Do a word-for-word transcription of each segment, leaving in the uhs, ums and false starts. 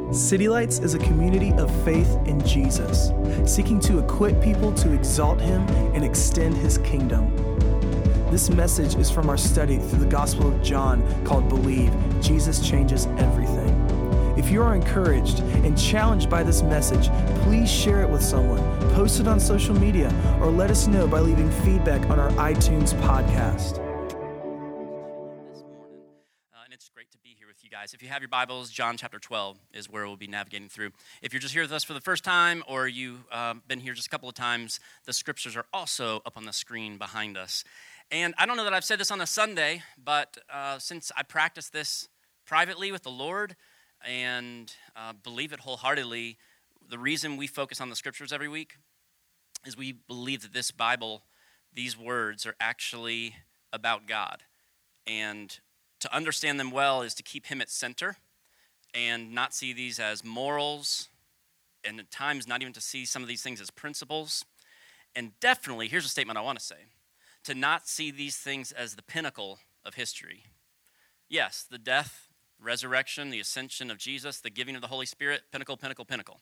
City Lights is a community of faith in Jesus, seeking to equip people to exalt Him and extend His kingdom. This message is from our study through the Gospel of John called Believe, Jesus Changes Everything. If you are encouraged and challenged by this message, please share it with someone, post it on social media, or let us know by leaving feedback on our iTunes podcast. This morning, uh, and it's great to be here with you guys. If you have your Bibles, John chapter twelve is where we'll be navigating through. If you're just here with us for the first time, or you've uh, been here just a couple of times, the scriptures are also up on the screen behind us. And I don't know that I've said this on a Sunday, but uh, since I practice this privately with the Lord and uh, believe it wholeheartedly, the reason we focus on the scriptures every week is we believe that this Bible, these words, are actually about God. And to understand them well is to keep Him at center and not see these as morals, and at times not even to see some of these things as principles. And definitely, here's a statement I want to say, to not see these things as the pinnacle of history. Yes, the death, resurrection, the ascension of Jesus, the giving of the Holy Spirit, pinnacle, pinnacle, pinnacle.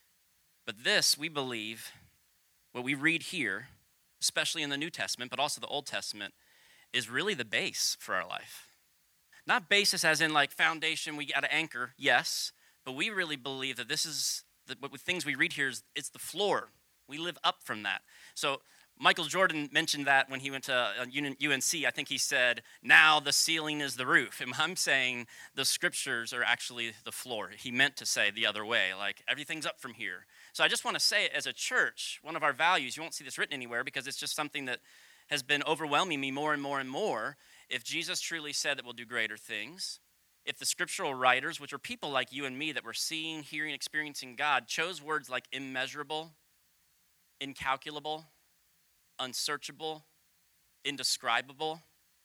But this, we believe, what we read here, especially in the New Testament, but also the Old Testament, is really the base for our life. Not basis as in like foundation, we got to anchor, yes, but we really believe that this is, the, what the things we read here, is it's the floor. We live up from that. So Michael Jordan mentioned that when he went to U N C. I think he said, now the ceiling is the roof. And I'm saying the scriptures are actually the floor. He meant to say the other way, like everything's up from here. So I just want to say it as a church, one of our values, you won't see this written anywhere because it's just something that has been overwhelming me more and more and more. If Jesus truly said that we'll do greater things, if the scriptural writers, which are people like you and me that were seeing, hearing, experiencing God, chose words like immeasurable, incalculable, unsearchable, indescribable,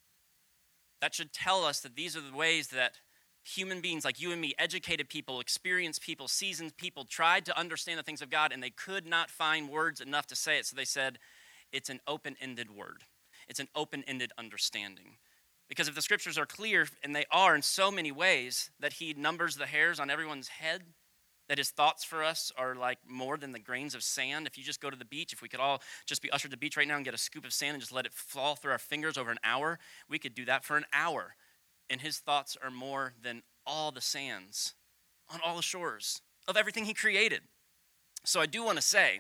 that should tell us that these are the ways that human beings like you and me, educated people, experienced people, seasoned people, tried to understand the things of God, and they could not find words enough to say it. So they said, it's an open-ended word. It's an open-ended understanding. Because if the scriptures are clear, and they are in so many ways, that He numbers the hairs on everyone's head, that His thoughts for us are like more than the grains of sand. If you just go to the beach, if we could all just be ushered to the beach right now and get a scoop of sand and just let it fall through our fingers over an hour, we could do that for an hour. And His thoughts are more than all the sands on all the shores of everything He created. So I do want to say,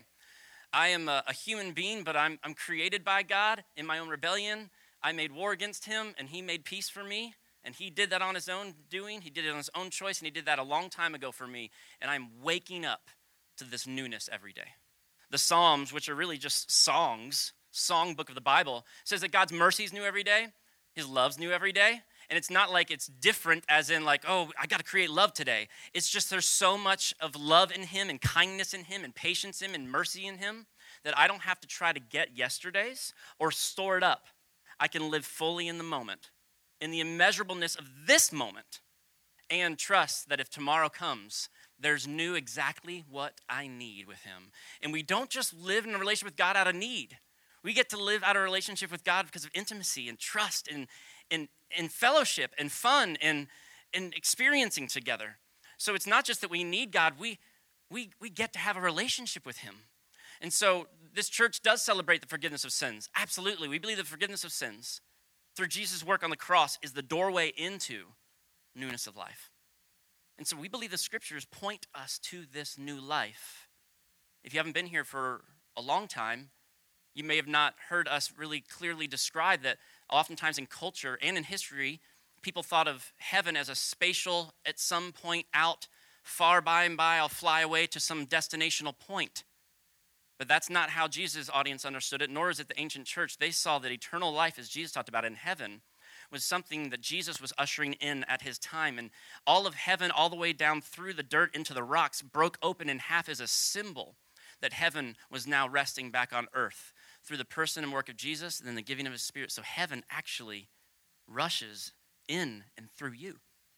I am a, a human being, but I'm, I'm created by God in my own rebellion. I made war against Him, and He made peace for me. And He did that on His own doing. He did it on His own choice, and He did that a long time ago for me. And I'm waking up to this newness every day. The Psalms, which are really just songs, song book of the Bible, says that God's mercy is new every day. His love's new every day. And it's not like it's different as in like, oh, I got to create love today. It's just there's so much of love in Him and kindness in Him and patience in Him and mercy in Him that I don't have to try to get yesterday's or store it up. I can live fully in the moment, in the immeasurableness of this moment, and trust that if tomorrow comes, there's new exactly what I need with Him. And we don't just live in a relationship with God out of need. We get to live out a relationship with God because of intimacy and trust and, and, and fellowship and fun and, and experiencing together. So it's not just that we need God, we, we, we get to have a relationship with Him. And so this church does celebrate the forgiveness of sins. Absolutely. We believe the forgiveness of sins through Jesus' work on the cross is the doorway into newness of life. And so we believe the scriptures point us to this new life. If you haven't been here for a long time, you may have not heard us really clearly describe that oftentimes in culture and in history, people thought of heaven as a spatial, at some point out, far by and by, I'll fly away to some destinational point. But that's not how Jesus' audience understood it, nor is it the ancient church. They saw that eternal life, as Jesus talked about in heaven, was something that Jesus was ushering in at His time. And all of heaven, all the way down through the dirt into the rocks, broke open in half as a symbol that heaven was now resting back on earth through the person and work of Jesus and then the giving of His Spirit. So heaven actually rushes in and through you.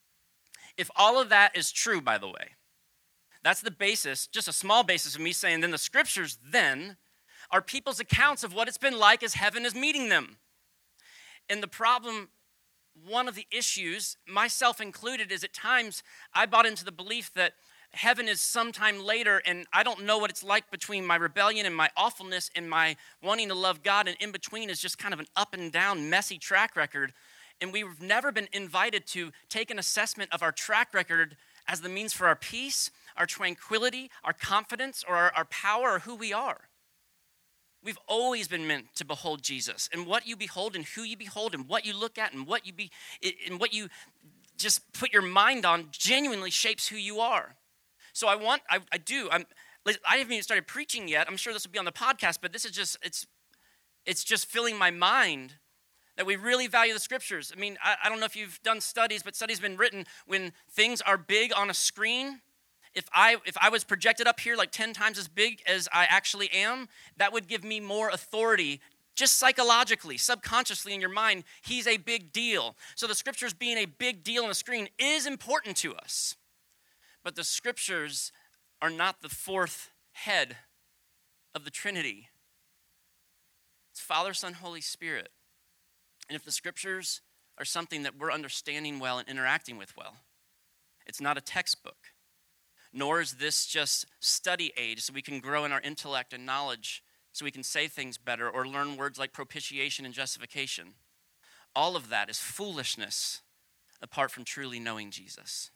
If all of that is true, by the way, that's the basis, just a small basis of me saying then the scriptures then are people's accounts of what it's been like as heaven is meeting them. And the problem, one of the issues, myself included, is at times I bought into the belief that heaven is sometime later, and I don't know what it's like between my rebellion and my awfulness and my wanting to love God, and in between is just kind of an up and down, messy track record. And we've never been invited to take an assessment of our track record as the means for our peace, our tranquility, our confidence, or our, our power, or who we are. We've always been meant to behold Jesus, and what you behold and who you behold and what you look at and what you be and what you just put your mind on genuinely shapes who you are. So I want, I, I do, I'm, I haven't even started preaching yet. I'm sure this will be on the podcast, but this is just, it's, it's just filling my mind that we really value the scriptures. I mean, I, I don't know if you've done studies, but studies have been written when things are big on a screen. If I if I was projected up here like ten times as big as I actually am, that would give me more authority, just psychologically, subconsciously in your mind. He's a big deal. So the scriptures being a big deal on the screen is important to us. But the scriptures are not the fourth head of the Trinity. It's Father, Son, Holy Spirit. And if the scriptures are something that we're understanding well and interacting with well, it's not a textbook. Nor is this just study aid so we can grow in our intellect and knowledge so we can say things better or learn words like propitiation and justification. All of that is foolishness apart from truly knowing Jesus,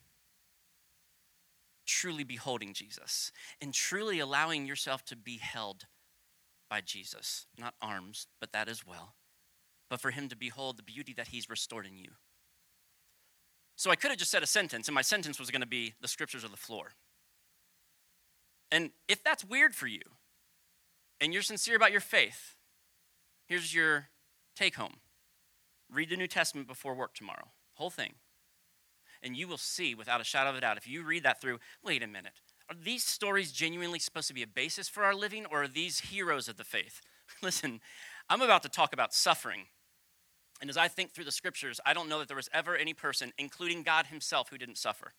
truly beholding Jesus, and truly allowing yourself to be held by Jesus. Not arms, but that as well. But for him to behold the beauty that he's restored in you. So I could have just said a sentence, and my sentence was going to be, the scriptures are the floor. And if that's weird for you, and you're sincere about your faith, here's your take home. Read the New Testament before work tomorrow, whole thing. And you will see, without a shadow of a doubt, if you read that through, wait a minute, are these stories genuinely supposed to be a basis for our living, or are these heroes of the faith? Listen, I'm about to talk about suffering. And as I think through the scriptures, I don't know that there was ever any person, including God himself, who didn't suffer.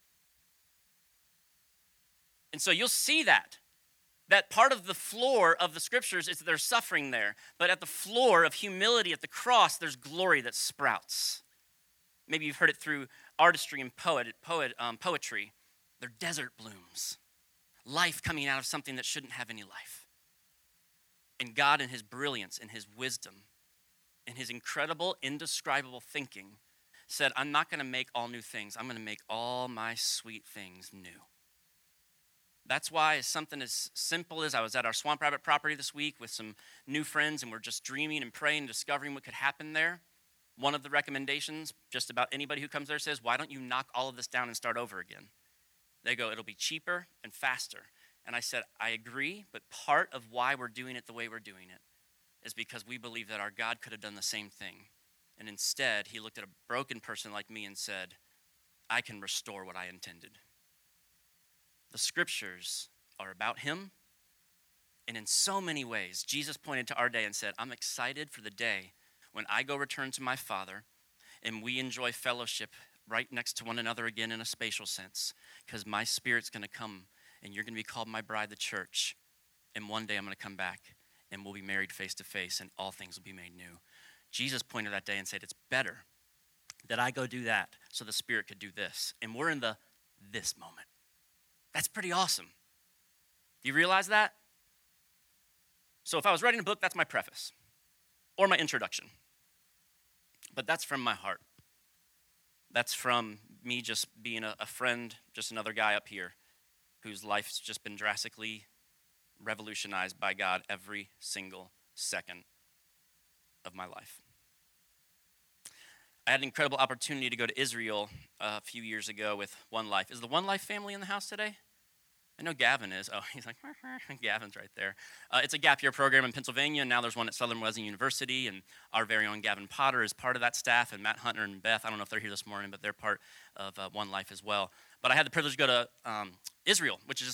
And so you'll see that. That part of the floor of the scriptures is that there's suffering there. But at the floor of humility at the cross, there's glory that sprouts. Maybe you've heard it through artistry and poet, poet, um, poetry. They're desert blooms. Life coming out of something that shouldn't have any life. And God in his brilliance and his wisdom and his incredible, indescribable thinking said, I'm not going to make all new things. I'm going to make all my sweet things new. That's why something as simple as I was at our Swamp Rabbit property this week with some new friends, and we're just dreaming and praying and discovering what could happen there. One of the recommendations, just about anybody who comes there says, why don't you knock all of this down and start over again? They go, it'll be cheaper and faster. And I said, I agree, but part of why we're doing it the way we're doing it is because we believe that our God could have done the same thing. And instead, he looked at a broken person like me and said, I can restore what I intended. The scriptures are about him. And in so many ways, Jesus pointed to our day and said, I'm excited for the day when I go return to my Father and we enjoy fellowship right next to one another again in a spatial sense, because my Spirit's going to come and you're going to be called my bride, the church. And one day I'm going to come back and we'll be married face to face and all things will be made new. Jesus pointed that day and said, it's better that I go do that so the Spirit could do this. And we're in the this moment. That's pretty awesome. Do you realize that? So if I was writing a book, that's my preface or my introduction. But that's from my heart. That's from me just being a, a friend, just another guy up here whose life's just been drastically revolutionized by God every single second of my life. I had an incredible opportunity to go to Israel a few years ago with One Life. Is the One Life family in the house today? I know Gavin is. Oh, he's like, Gavin's right there. Uh, it's a gap year program in Pennsylvania, and now there's one at Southern Wesleyan University, and our very own Gavin Potter is part of that staff, and Matt Hunter and Beth, I don't know if they're here this morning, but they're part of uh, One Life as well. But I had the privilege to go to um, Israel, which is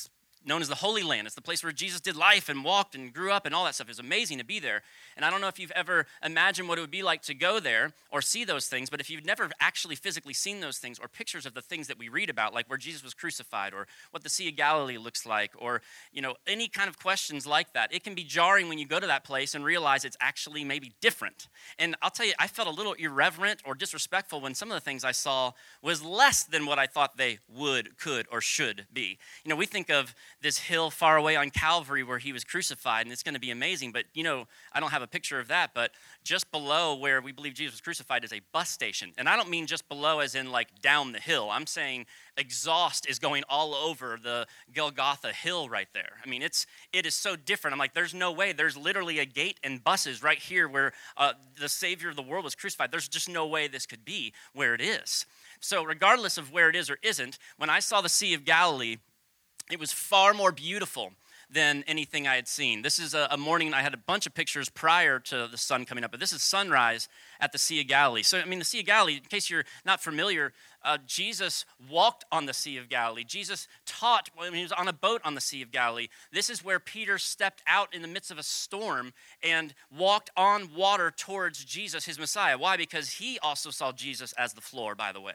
known as the Holy Land. It's the place where Jesus did life and walked and grew up and all that stuff. It was amazing to be there. And I don't know if you've ever imagined what it would be like to go there or see those things, but if you've never actually physically seen those things or pictures of the things that we read about, like where Jesus was crucified or what the Sea of Galilee looks like, or you know any kind of questions like that, it can be jarring when you go to that place and realize it's actually maybe different. And I'll tell you, I felt a little irreverent or disrespectful when some of the things I saw was less than what I thought they would, could, or should be. You know, we think of this hill far away on Calvary where he was crucified, and it's going to be amazing. But, you know, I don't have a picture of that, but just below where we believe Jesus was crucified is a bus station. And I don't mean just below as in like down the hill. I'm saying exhaust is going all over the Golgotha hill right there. I mean, it's, it is so different. I'm like, there's no way. There's literally a gate and buses right here where uh, the Savior of the world was crucified. There's just no way this could be where it is. So regardless of where it is or isn't, when I saw the Sea of Galilee, it was far more beautiful than anything I had seen. This is a, a morning, I had a bunch of pictures prior to the sun coming up, but this is sunrise at the Sea of Galilee. So, I mean, the Sea of Galilee, in case you're not familiar, uh, Jesus walked on the Sea of Galilee. Jesus taught when he was on a boat on the Sea of Galilee. This is where Peter stepped out in the midst of a storm and walked on water towards Jesus, his Messiah. Why? Because he also saw Jesus as the floor, by the way.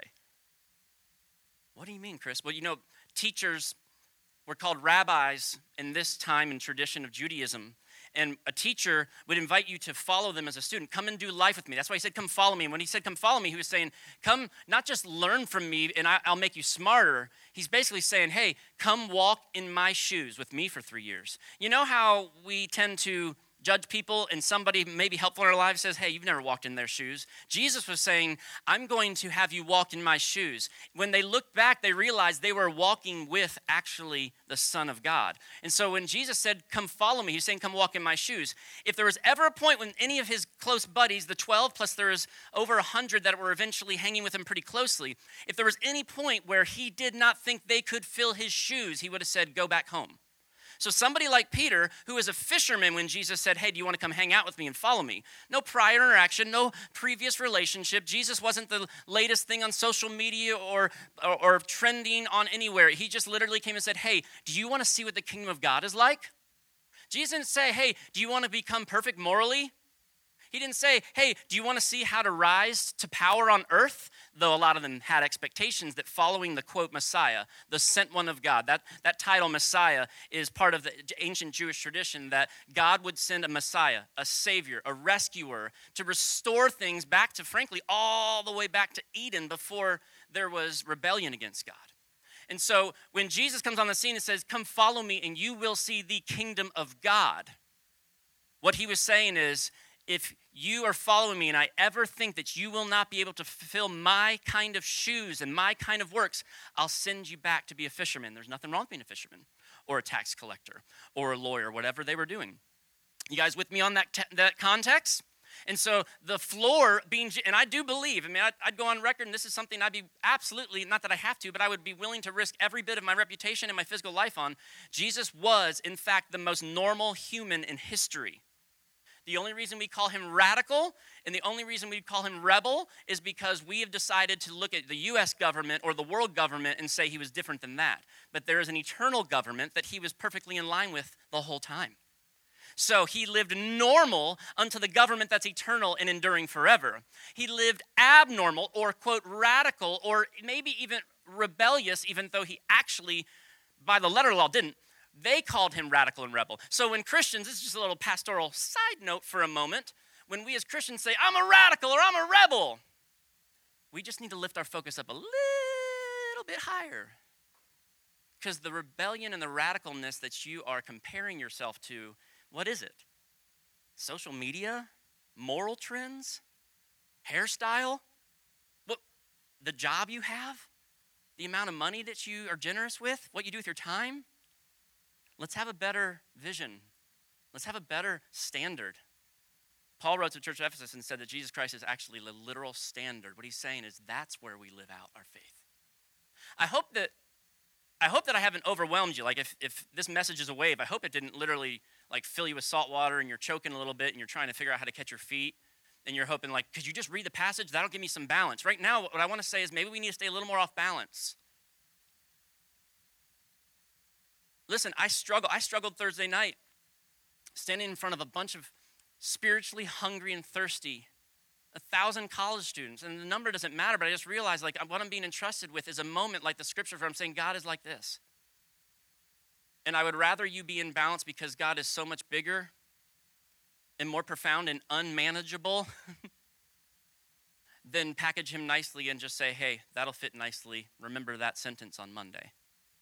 What do you mean, Chris? Well, you know, teachers were called rabbis in this time and tradition of Judaism. And a teacher would invite you to follow them as a student. Come and do life with me. That's why he said, come follow me. And when he said, come follow me, he was saying, come not just learn from me and I, I'll make you smarter. He's basically saying, hey, come walk in my shoes with me for three years. You know how we tend to judge people and somebody maybe helpful in our lives says, hey, you've never walked in their shoes. Jesus was saying, I'm going to have you walk in my shoes. When they looked back, they realized they were walking with actually the Son of God. And so when Jesus said, come follow me, he's saying, come walk in my shoes. If there was ever a point when any of his close buddies, the twelve, plus there was over one hundred that were eventually hanging with him pretty closely, if there was any point where he did not think they could fill his shoes, he would have said, go back home. So somebody like Peter, who was a fisherman when Jesus said, hey, do you want to come hang out with me and follow me? No prior interaction, no previous relationship. Jesus wasn't the latest thing on social media or, or, or trending on anywhere. He just literally came and said, hey, do you want to see what the kingdom of God is like? Jesus didn't say, hey, do you want to become perfect morally? He didn't say, hey, do you want to see how to rise to power on earth? Though a lot of them had expectations that following the, quote, Messiah, the sent one of God, that, that title Messiah is part of the ancient Jewish tradition that God would send a Messiah, a Savior, a rescuer to restore things back to, frankly, all the way back to Eden before there was rebellion against God. And so when Jesus comes on the scene and says, come follow me and you will see the kingdom of God, what he was saying is, if you are following me and I ever think that you will not be able to fulfill my kind of shoes and my kind of works, I'll send you back to be a fisherman. There's nothing wrong with being a fisherman or a tax collector or a lawyer, whatever they were doing. You guys with me on that, te- that context? And so the floor being, and I do believe, I mean, I'd, I'd go on record, and this is something I'd be absolutely, not that I have to, but I would be willing to risk every bit of my reputation and my physical life on. Jesus was, in fact, the most normal human in history. The only reason we call him radical and the only reason we call him rebel is because we have decided to look at the U S government or the world government and say he was different than that. But there is an eternal government that he was perfectly in line with the whole time. So he lived normal unto the government that's eternal and enduring forever. He lived abnormal or, quote, radical or maybe even rebellious, even though he actually, by the letter law, didn't. They called him radical and rebel. So when Christians, this is just a little pastoral side note for a moment, when we as Christians say, I'm a radical or I'm a rebel, we just need to lift our focus up a little bit higher. Because the rebellion and the radicalness that you are comparing yourself to, what is it? Social media? Moral trends? Hairstyle? What, the job you have? The amount of money that you are generous with? What you do with your time? Let's have a better vision. Let's have a better standard. Paul wrote to the church of Ephesus and said that Jesus Christ is actually the literal standard. What he's saying is that's where we live out our faith. I hope that I hope that I haven't overwhelmed you. Like if, if this message is a wave, I hope it didn't literally like fill you with salt water and you're choking a little bit and you're trying to figure out how to catch your feet. And you're hoping like, could you just read the passage? That'll give me some balance. Right now, what I want to say is maybe we need to stay a little more off balance. Listen, I struggle. I struggled Thursday night, standing in front of a bunch of spiritually hungry and thirsty, a thousand college students. And the number doesn't matter, but I just realized like what I'm being entrusted with is a moment like the scripture where I'm saying God is like this. And I would rather you be in balance because God is so much bigger and more profound and unmanageable than package him nicely and just say, hey, that'll fit nicely. Remember that sentence on Monday.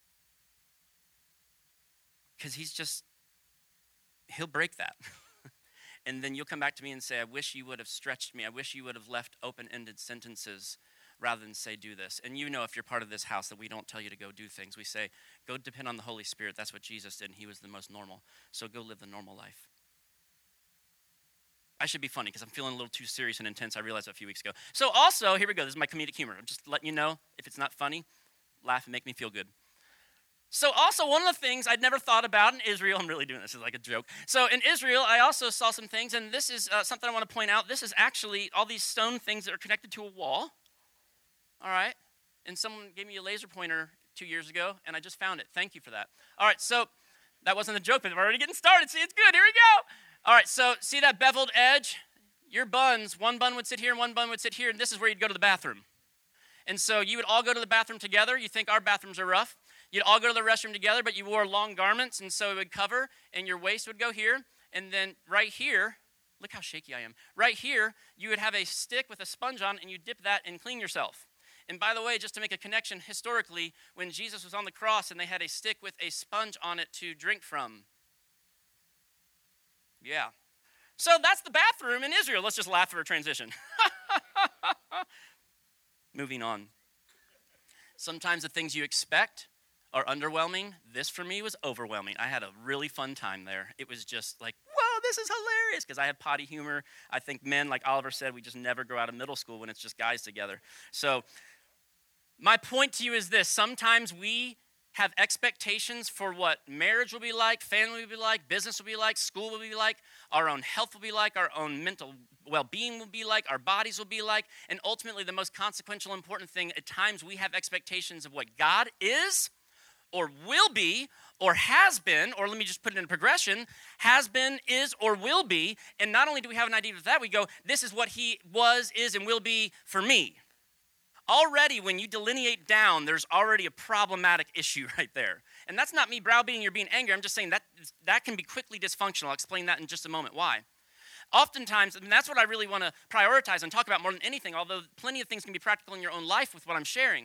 Because he's just, he'll break that. And then you'll come back to me and say, I wish you would have stretched me. I wish you would have left open-ended sentences rather than say, do this. And you know if you're part of this house that we don't tell you to go do things. We say, go depend on the Holy Spirit. That's what Jesus did, and he was the most normal. So go live the normal life. I should be funny because I'm feeling a little too serious and intense. I realized that a few weeks ago. So also, here we go. This is my comedic humor. I'm just letting you know, if it's not funny, laugh and make me feel good. So also, one of the things I'd never thought about in Israel, I'm really doing this as like a joke. So in Israel, I also saw some things, and this is uh, something I want to point out. This is actually all these stone things that are connected to a wall. All right? And someone gave me a laser pointer two years ago, and I just found it. Thank you for that. All right, so that wasn't a joke, but we're already getting started. See, it's good. Here we go. All right, so see that beveled edge? Your buns, one bun would sit here and one bun would sit here, and this is where you'd go to the bathroom. And so you would all go to the bathroom together. You think our bathrooms are rough. You'd all go to the restroom together, but you wore long garments, and so it would cover, and your waist would go here. And then right here, look how shaky I am. Right here, you would have a stick with a sponge on, and you dip that and clean yourself. And by the way, just to make a connection, historically, when Jesus was on the cross and they had a stick with a sponge on it to drink from. Yeah. So that's the bathroom in Israel. Let's just laugh for a transition. Moving on. Sometimes the things you expect are underwhelming. This for me was overwhelming. I had a really fun time there. It was just like, whoa, this is hilarious, because I had potty humor. I think men, like Oliver said, we just never grow out of middle school when it's just guys together. So my point to you is this. Sometimes we have expectations for what marriage will be like, family will be like, business will be like, school will be like, our own health will be like, our own mental well-being will be like, our bodies will be like, and ultimately the most consequential, important thing, at times we have expectations of what God is, or will be, or has been, or let me just put it in progression, has been, is, or will be, and not only do we have an idea of that, we go, this is what he was, is, and will be for me. Already, when you delineate down, there's already a problematic issue right there. And that's not me browbeating or being angry. I'm just saying that that can be quickly dysfunctional. I'll explain that in just a moment. Why? Oftentimes, and that's what I really want to prioritize and talk about more than anything, although plenty of things can be practical in your own life with what I'm sharing.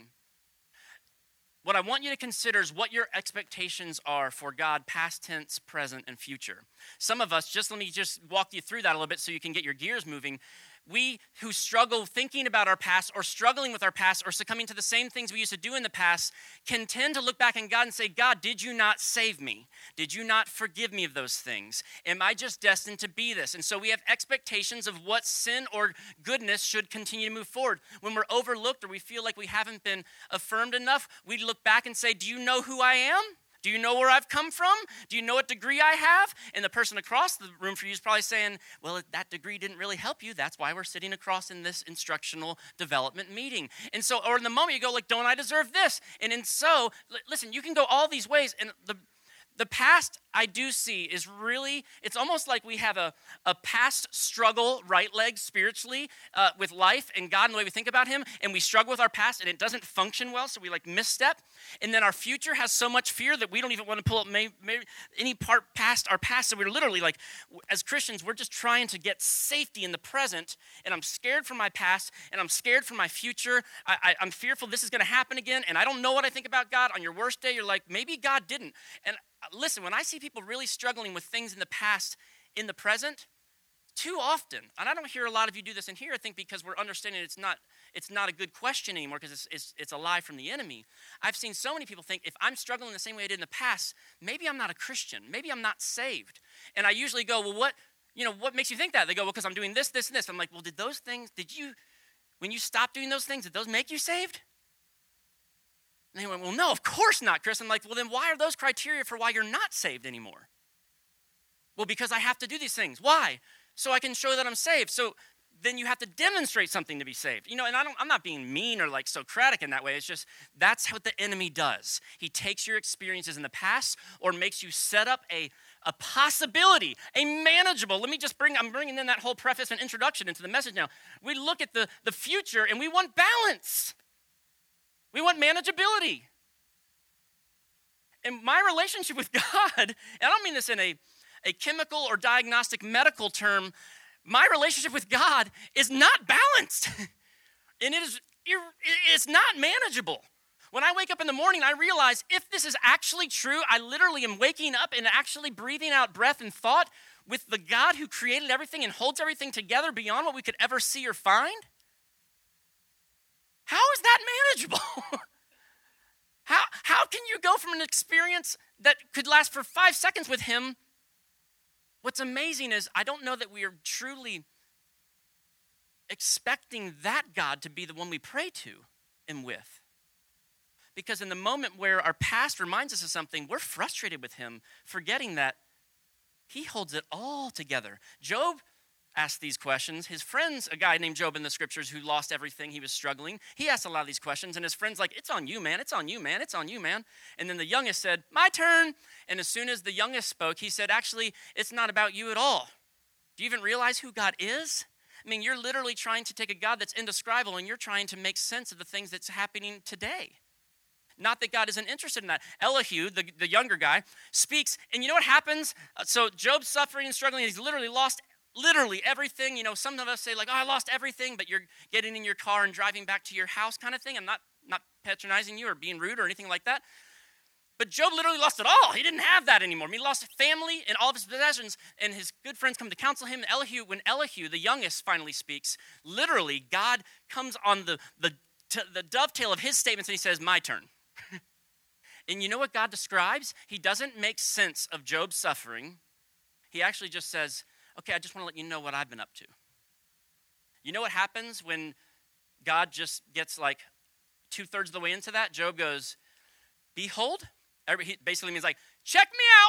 What I want you to consider is what your expectations are for God, past tense, present, and future. Some of us, just let me just walk you through that a little bit so you can get your gears moving. We who struggle thinking about our past or struggling with our past or succumbing to the same things we used to do in the past can tend to look back in God and say, God, did you not save me? Did you not forgive me of those things? Am I just destined to be this? And so we have expectations of what sin or goodness should continue to move forward. When we're overlooked or we feel like we haven't been affirmed enough, we look back and say, do you know who I am? Do you know where I've come from? Do you know what degree I have? And the person across the room for you is probably saying, well, that degree didn't really help you. That's why we're sitting across in this instructional development meeting. And so, or in the moment you go like, don't I deserve this? And in so, listen, you can go all these ways. And the The past I do see is really, it's almost like we have a, a past struggle, right leg spiritually, uh, with life and God and the way we think about him, and we struggle with our past and it doesn't function well, so we like misstep. And then our future has so much fear that we don't even want to pull up may, may, any part past our past. So we're literally like, as Christians, we're just trying to get safety in the present, and I'm scared for my past, and I'm scared for my future. I, I, I'm fearful this is going to happen again, and I don't know what I think about God. On your worst day, you're like, maybe God didn't. And listen, when I see people really struggling with things in the past, in the present, too often, and I don't hear a lot of you do this in here, I think because we're understanding it's not it's not a good question anymore because it's, it's, it's a lie from the enemy. I've seen so many people think, if I'm struggling the same way I did in the past, maybe I'm not a Christian. Maybe I'm not saved. And I usually go, well, what, you know, what makes you think that? They go, well, because I'm doing this, this, and this. I'm like, well, did those things, did you, when you stopped doing those things, did those make you saved? And they went, well, no, of course not, Chris. I'm like, well, then why are those criteria for why you're not saved anymore? Well, because I have to do these things. Why? So I can show that I'm saved. So then you have to demonstrate something to be saved. You know, and I don't, I'm not being mean or like Socratic in that way. It's just that's what the enemy does. He takes your experiences in the past or makes you set up a, a possibility, a manageable. Let me just bring, I'm bringing in that whole preface and introduction into the message now. We look at the, the future and we want balance. We want manageability. And my relationship with God, and I don't mean this in a, a chemical or diagnostic medical term, my relationship with God is not balanced. And it is it's not manageable. When I wake up in the morning, I realize if this is actually true, I literally am waking up and actually breathing out breath and thought with the God who created everything and holds everything together beyond what we could ever see or find. How is that manageable? how, how can you go from an experience that could last for five seconds with him? What's amazing is I don't know that we are truly expecting that God to be the one we pray to and with. Because in the moment where our past reminds us of something, we're frustrated with him, forgetting that he holds it all together. Job asked these questions. His friends, a guy named Job in the scriptures who lost everything, he was struggling. He asked a lot of these questions, and his friend's like, it's on you, man. It's on you, man. It's on you, man. And then the youngest said, my turn. And as soon as the youngest spoke, he said, actually, it's not about you at all. Do you even realize who God is? I mean, you're literally trying to take a God that's indescribable, and you're trying to make sense of the things that's happening today. Not that God isn't interested in that. Elihu, the, the younger guy, speaks, and you know what happens? Uh, so Job's suffering and struggling, and he's literally lost literally everything. You know, some of us say like, oh, I lost everything, but you're getting in your car and driving back to your house kind of thing. I'm not, not patronizing you or being rude or anything like that. But Job literally lost it all. He didn't have that anymore. I mean, he lost family and all of his possessions, and his good friends come to counsel him. And Elihu, when Elihu, the youngest, finally speaks, literally God comes on the, the, t- the dovetail of his statements, and he says, my turn. And you know what God describes? He doesn't make sense of Job's suffering. He actually just says, okay, I just want to let you know what I've been up to. You know what happens when God just gets like two-thirds of the way into that? Job goes, behold, he basically means like, check me out.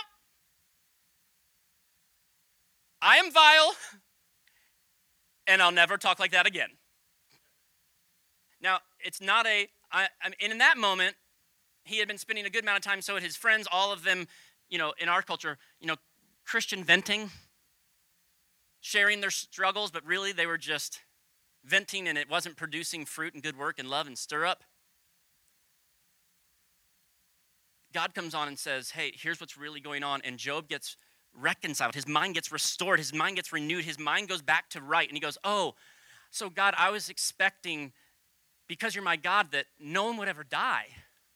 I am vile, and I'll never talk like that again. Now, it's not a, I, I mean, and in that moment, he had been spending a good amount of time, so had his friends, all of them, you know, in our culture, you know, Christian venting, sharing their struggles, but really they were just venting and it wasn't producing fruit and good work and love and stir up. God comes on and says, hey, here's what's really going on. And Job gets reconciled. His mind gets restored. His mind gets renewed. His mind goes back to right. And he goes, oh, so God, I was expecting, because you're my God, that no one would ever die.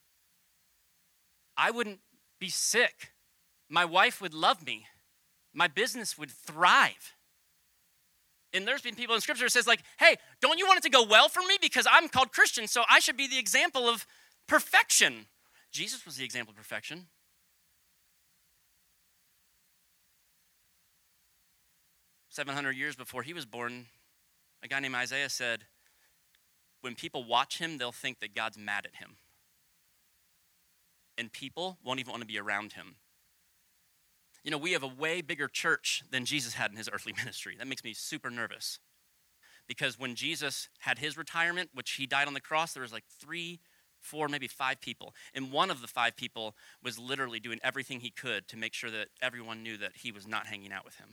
I wouldn't be sick. My wife would love me. My business would thrive. And there's been people in scripture that says like, hey, don't you want it to go well for me? Because I'm called Christian, so I should be the example of perfection. Jesus was the example of perfection. seven hundred years before he was born, a guy named Isaiah said, when people watch him, they'll think that God's mad at him. And people won't even want to be around him. You know, we have a way bigger church than Jesus had in his earthly ministry. That makes me super nervous. Because when Jesus had his retirement, which he died on the cross, there was like three, four, maybe five people. And one of the five people was literally doing everything he could to make sure that everyone knew that he was not hanging out with him.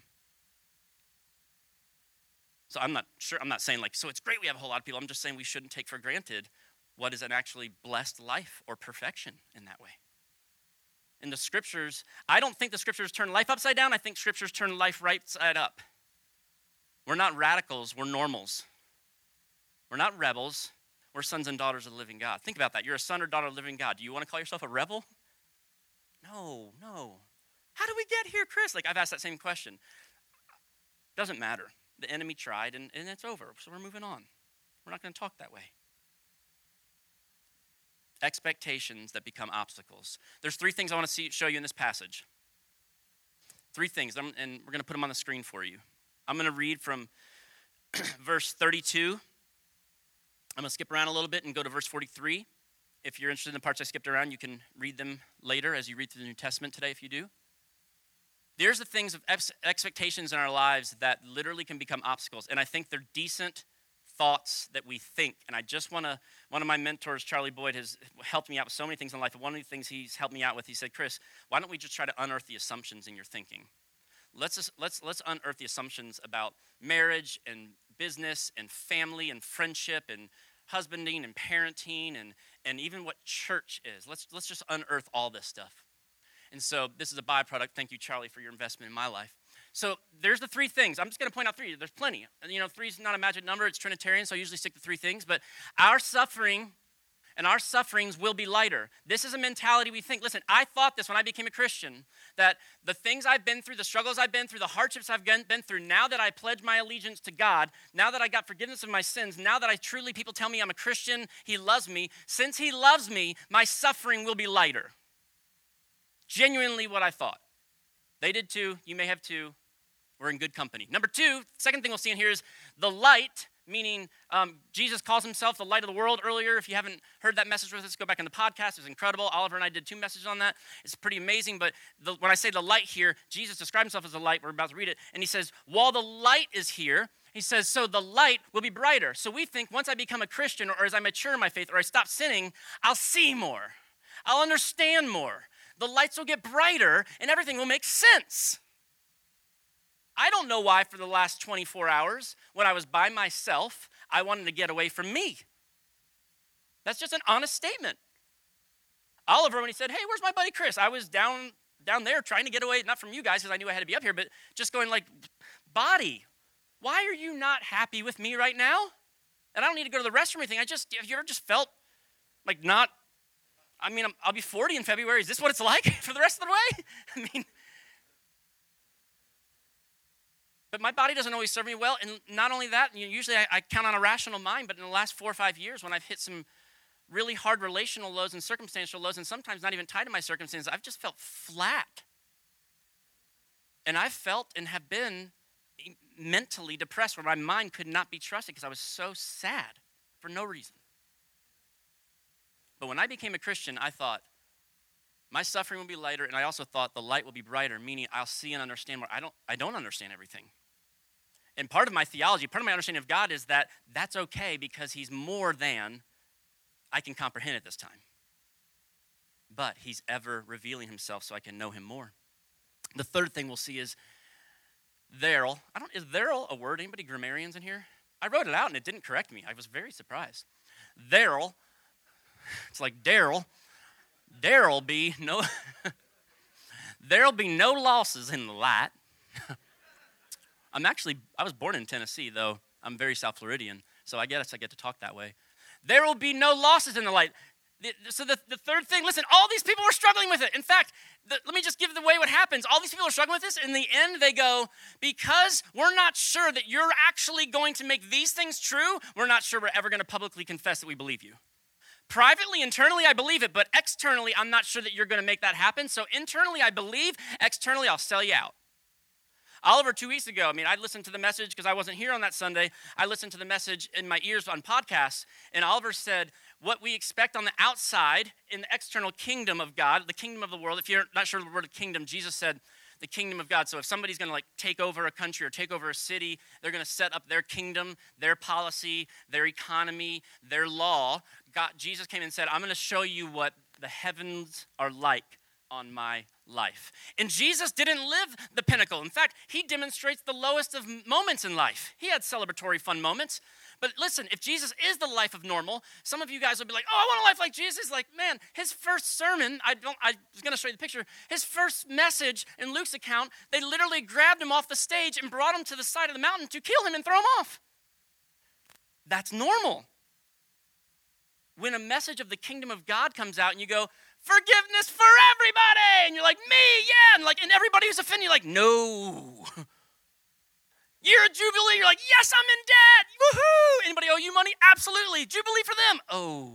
So I'm not sure, I'm not saying like, so it's great we have a whole lot of people. I'm just saying we shouldn't take for granted what is an actually blessed life or perfection in that way. In the scriptures, I don't think the scriptures turn life upside down. I think scriptures turn life right side up. We're not radicals, we're normals. We're not rebels, we're sons and daughters of the living God. Think about that. You're a son or daughter of the living God. Do you want to call yourself a rebel? No, no. How did we get here, Chris? Like, I've asked that same question. Doesn't matter. The enemy tried, and, and it's over, so we're moving on. We're not going to talk that way. Expectations that become obstacles. There's three things I want to see, show you in this passage. Three things, and we're going to put them on the screen for you. I'm going to read from verse thirty-two. I'm going to skip around a little bit and go to verse forty-three. If you're interested in the parts I skipped around, you can read them later as you read through the New Testament today if you do. There's the things of ex- expectations in our lives that literally can become obstacles. And I think they're decent thoughts that we think. And I just want to, one of my mentors, Charlie Boyd, has helped me out with so many things in life. And one of the things he's helped me out with, he said, Chris, why don't we just try to unearth the assumptions in your thinking? Let's just, let's let's unearth the assumptions about marriage and business and family and friendship and husbanding and parenting and, and even what church is. Let's let's just unearth all this stuff. And so this is a byproduct. Thank you, Charlie, for your investment in my life. So there's the three things. I'm just going to point out three. There's plenty. And, you know, three is not a magic number. It's Trinitarian, so I usually stick to three things. But our suffering and our sufferings will be lighter. This is a mentality we think. Listen, I thought this when I became a Christian, that the things I've been through, the struggles I've been through, the hardships I've been through, now that I pledge my allegiance to God, now that I got forgiveness of my sins, now that I truly, people tell me I'm a Christian, he loves me. Since he loves me, my suffering will be lighter. Genuinely what I thought. They did too. You may have too. We're in good company. Number two, second thing we'll see in here is the light, meaning um, Jesus calls himself the light of the world earlier. If you haven't heard that message with us, go back in the podcast. It was incredible. Oliver and I did two messages on that. It's pretty amazing. But the, when I say the light here, Jesus describes himself as the light. We're about to read it. And he says, while the light is here, he says, so the light will be brighter. So we think once I become a Christian or as I mature in my faith or I stop sinning, I'll see more. I'll understand more. The lights will get brighter and everything will make sense. I don't know why for the last twenty-four hours, when I was by myself, I wanted to get away from me. That's just an honest statement. Oliver, when he said, hey, where's my buddy Chris? I was down down there trying to get away, not from you guys because I knew I had to be up here, but just going like, body, why are you not happy with me right now? And I don't need to go to the restroom or anything. I just, have you ever just felt like not, I mean, I'm, I'll be forty in February. Is this what it's like for the rest of the way? I mean, but my body doesn't always serve me well. And not only that, you know, usually I, I count on a rational mind, but in the last four or five years when I've hit some really hard relational lows and circumstantial lows, and sometimes not even tied to my circumstances, I've just felt flat. And I've felt and have been mentally depressed where my mind could not be trusted because I was so sad for no reason. But when I became a Christian, I thought, my suffering will be lighter, and I also thought the light will be brighter, meaning I'll see and understand more. I don't, I don't understand everything. And part of my theology, part of my understanding of God is that that's okay because he's more than I can comprehend at this time. But he's ever revealing himself so I can know him more. The third thing we'll see is there'll. I don't, is there'll a word? Anybody grammarians in here? I wrote it out and it didn't correct me. I was very surprised. There'll, it's like Daryl. There'll be no, there'll be no losses in the light. I'm actually, I was born in Tennessee, though I'm very South Floridian, so I guess I get to talk that way. There will be no losses in the light. The, so the, the third thing, listen, all these people were struggling with it. In fact, the, let me just give the way what happens. All these people are struggling with this. In the end, they go, because we're not sure that you're actually going to make these things true, we're not sure we're ever going to publicly confess that we believe you. Privately, internally, I believe it, but externally, I'm not sure that you're going to make that happen. So internally, I believe. Externally, I'll sell you out. Oliver, two weeks ago, I mean, I listened to the message because I wasn't here on that Sunday. I listened to the message in my ears on podcasts, and Oliver said, what we expect on the outside in the external kingdom of God, the kingdom of the world, if you're not sure of the word kingdom, Jesus said the kingdom of God. So if somebody's going to like take over a country or take over a city, they're going to set up their kingdom, their policy, their economy, their law. God, Jesus came and said, I'm going to show you what the heavens are like on my life. And Jesus didn't live the pinnacle. In fact, he demonstrates the lowest of moments in life. He had celebratory fun moments. But listen, if Jesus is the life of normal, some of you guys will be like, oh, I want a life like Jesus. Like, man, his first sermon, I don't. I was going to show you the picture. His first message in Luke's account, they literally grabbed him off the stage and brought him to the side of the mountain to kill him and throw him off. That's normal. When a message of the kingdom of God comes out and you go, forgiveness for everybody, and you're like, me, yeah, and like, and everybody who's offended, you're like, no. Year of Jubilee, you're like, yes, I'm in debt, woohoo. Anybody owe you money? Absolutely, Jubilee for them. Oh.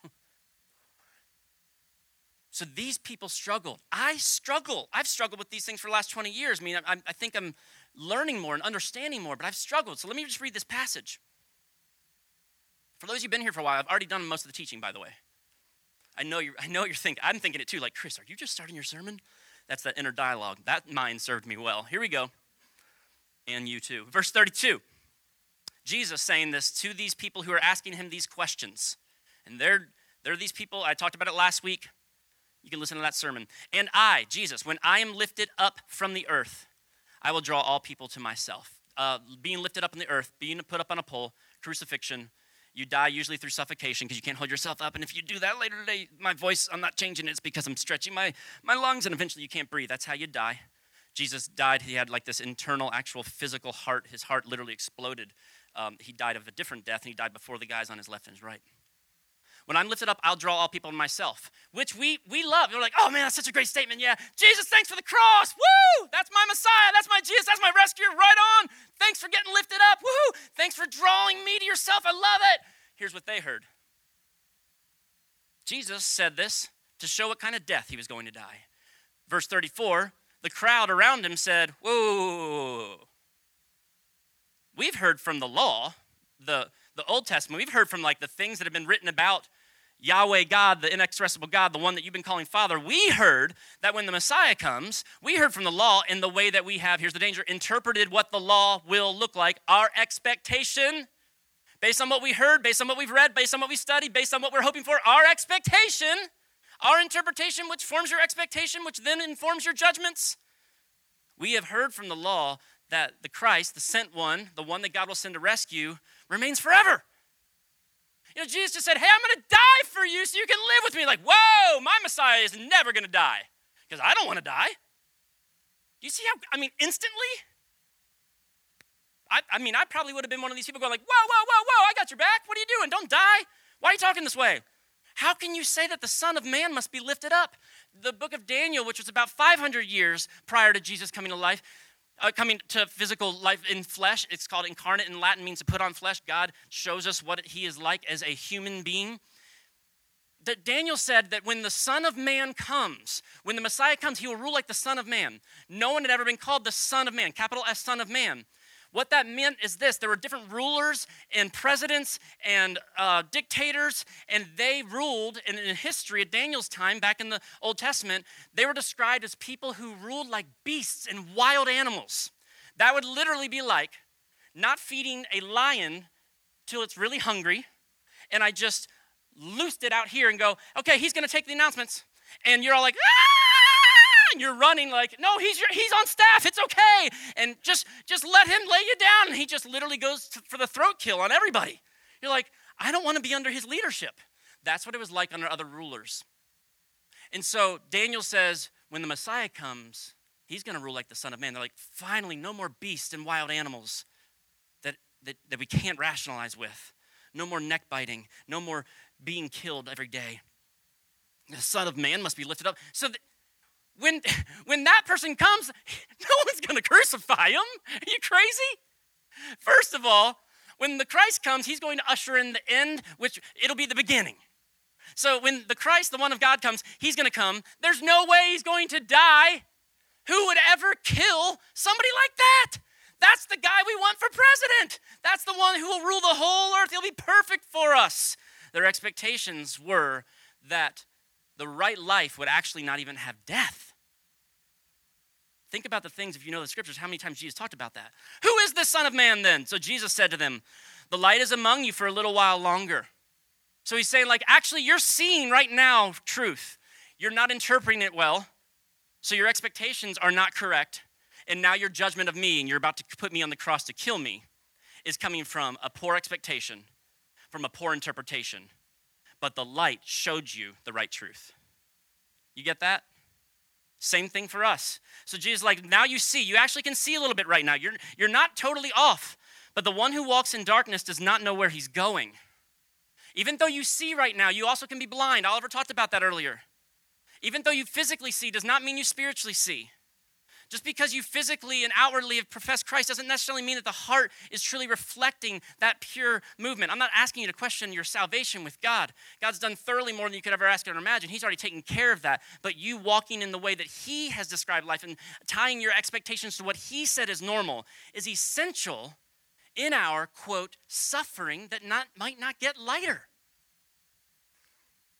So these people struggled. I struggle. I've struggled with these things for the last twenty years. I mean, I, I think I'm learning more and understanding more, but I've struggled. So let me just read this passage. For those of you who've been here for a while, I've already done most of the teaching, by the way. I know you're, I know you're thinking, I'm thinking it too, like, Chris, are you just starting your sermon? That's that inner dialogue. That mind served me well. Here we go. And you too. Verse thirty-two. Jesus saying this to these people who are asking him these questions. And they're, they're these people, I talked about it last week. You can listen to that sermon. And I, Jesus, when I am lifted up from the earth, I will draw all people to myself. Uh, being lifted up in the earth, being put up on a pole, crucifixion. You die usually through suffocation because you can't hold yourself up. And if you do that later today, my voice, I'm not changing it. It's because I'm stretching my, my lungs and eventually you can't breathe. That's how you die. Jesus died. He had like this internal, actual physical heart. His heart literally exploded. Um, he died of a different death, and he died before the guys on his left and his right. When I'm lifted up, I'll draw all people to myself, which we we love. We're like, oh man, that's such a great statement. Yeah, Jesus, thanks for the cross. Woo! That's my Messiah. That's my Jesus. That's my rescuer. Right on. Thanks for getting lifted up. Woo! Thanks for drawing me to yourself. I love it. Here's what they heard. Jesus said this to show what kind of death he was going to die. Verse thirty-four, the crowd around him said, whoa. We've heard from the law, the, the Old Testament, we've heard from like the things that have been written about Yahweh God, the inexpressible God, the one that you've been calling Father. We heard that when the Messiah comes, we heard from the law in the way that we have, here's the danger, interpreted what the law will look like. Our expectation, based on what we heard, based on what we've read, based on what we studied, based on what we're hoping for, our expectation, our interpretation, which forms your expectation, which then informs your judgments. We have heard from the law that the Christ, the sent one, the one that God will send to rescue, remains forever. You know, Jesus just said, hey, I'm going to die for you so you can live with me. Like, whoa, my Messiah is never going to die because I don't want to die. Do you see how, I mean, instantly? I, I mean, I probably would have been one of these people going like, whoa, whoa, whoa, whoa, I got your back. What are you doing? Don't die. Why are you talking this way? How can you say that the Son of Man must be lifted up? The book of Daniel, which was about five hundred years prior to Jesus coming to life, Uh, coming to physical life in flesh. It's called incarnate in Latin, means to put on flesh. God shows us what he is like as a human being. That Daniel said that when the Son of Man comes, when the Messiah comes, he will rule like the Son of Man. No one had ever been called the Son of Man, capital S, Son of Man. What that meant is this: there were different rulers and presidents and uh, dictators, and they ruled, and in history at Daniel's time, back in the Old Testament, they were described as people who ruled like beasts and wild animals. That would literally be like not feeding a lion till it's really hungry, and I just loosed it out here and go, okay, he's going to take the announcements, and you're all like, ah! And you're running like, no, he's your, he's on staff, it's okay. And just, just let him lay you down. And he just literally goes to, for the throat kill on everybody. You're like, I don't want to be under his leadership. That's what it was like under other rulers. And so Daniel says, when the Messiah comes, he's going to rule like the Son of Man. They're like, finally, no more beasts and wild animals that, that, that we can't rationalize with. No more neck biting. No more being killed every day. The Son of Man must be lifted up. So th- When, when that person comes, no one's going to crucify him. Are you crazy? First of all, when the Christ comes, he's going to usher in the end, which it'll be the beginning. So when the Christ, the one of God, comes, he's going to come. There's no way he's going to die. Who would ever kill somebody like that? That's the guy we want for president. That's the one who will rule the whole earth. He'll be perfect for us. Their expectations were that the right life would actually not even have death. Think about the things, if you know the scriptures, how many times Jesus talked about that. Who is the Son of Man then? So Jesus said to them, the light is among you for a little while longer. So he's saying like, actually you're seeing right now truth. You're not interpreting it well. So your expectations are not correct. And now your judgment of me, and you're about to put me on the cross to kill me, is coming from a poor expectation, from a poor interpretation. But the light showed you the right truth. You get that? Same thing for us. So Jesus is like, now you see. You actually can see a little bit right now. You're, you're not totally off. But the one who walks in darkness does not know where he's going. Even though you see right now, you also can be blind. Oliver talked about that earlier. Even though you physically see does not mean you spiritually see. Just because you physically and outwardly have professed Christ doesn't necessarily mean that the heart is truly reflecting that pure movement. I'm not asking you to question your salvation with God. God's done thoroughly more than you could ever ask or imagine. He's already taken care of that. But you walking in the way that he has described life and tying your expectations to what he said is normal is essential in our, quote, suffering that not might not get lighter.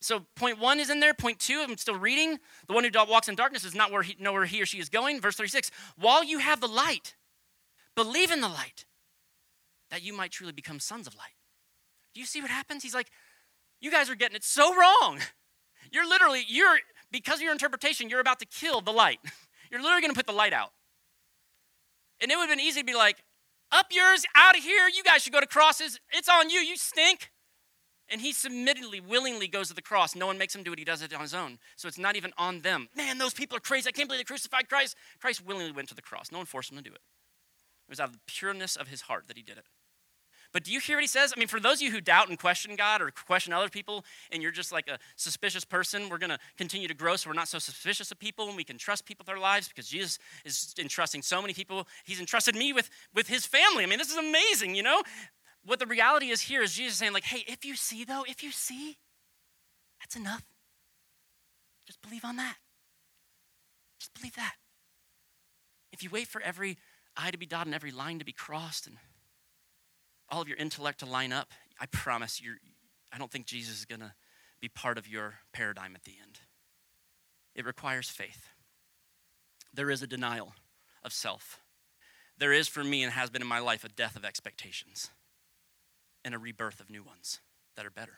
So point one is in there. Point two, I'm still reading. The one who walks in darkness is not where he, know where he or she is going. Verse thirty-six, while you have the light, believe in the light, that you might truly become sons of light. Do you see what happens? He's like, you guys are getting it so wrong. You're literally, you're because of your interpretation, you're about to kill the light. You're literally going to put the light out. And it would have been easy to be like, up yours, out of here. You guys should go to crosses. It's on you. You stink. And he submittedly, willingly goes to the cross. No one makes him do it. He does it on his own. So it's not even on them. Man, those people are crazy. I can't believe they crucified Christ. Christ willingly went to the cross. No one forced him to do it. It was out of the pureness of his heart that he did it. But do you hear what he says? I mean, for those of you who doubt and question God or question other people, and you're just like a suspicious person, we're going to continue to grow so we're not so suspicious of people, and we can trust people with our lives because Jesus is entrusting so many people. He's entrusted me with, with his family. I mean, this is amazing, you know? What the reality is here is Jesus saying, like, hey, if you see, though, if you see, that's enough. Just believe on that. Just believe that. If you wait for every I to be dotted and every line to be crossed and all of your intellect to line up, I promise you, I don't think Jesus is going to be part of your paradigm at the end. It requires faith. There is a denial of self. There is for me and has been in my life a death of expectations and a rebirth of new ones that are better.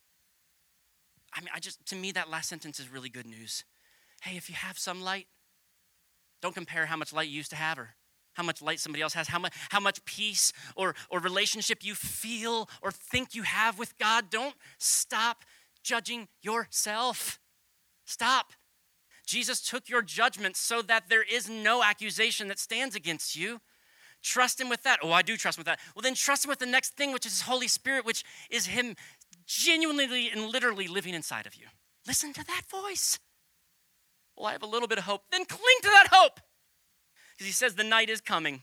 I mean, I just, to me, that last sentence is really good news. Hey, if you have some light, don't compare how much light you used to have or how much light somebody else has, how much, how much peace or, or relationship you feel or think you have with God. Don't stop judging yourself. Stop. Jesus took your judgment so that there is no accusation that stands against you. Trust him with that. Oh, I do trust him with that. Well, then trust him with the next thing, which is his Holy Spirit, which is him genuinely and literally living inside of you. Listen to that voice. Well, I have a little bit of hope. Then cling to that hope. Because he says the night is coming.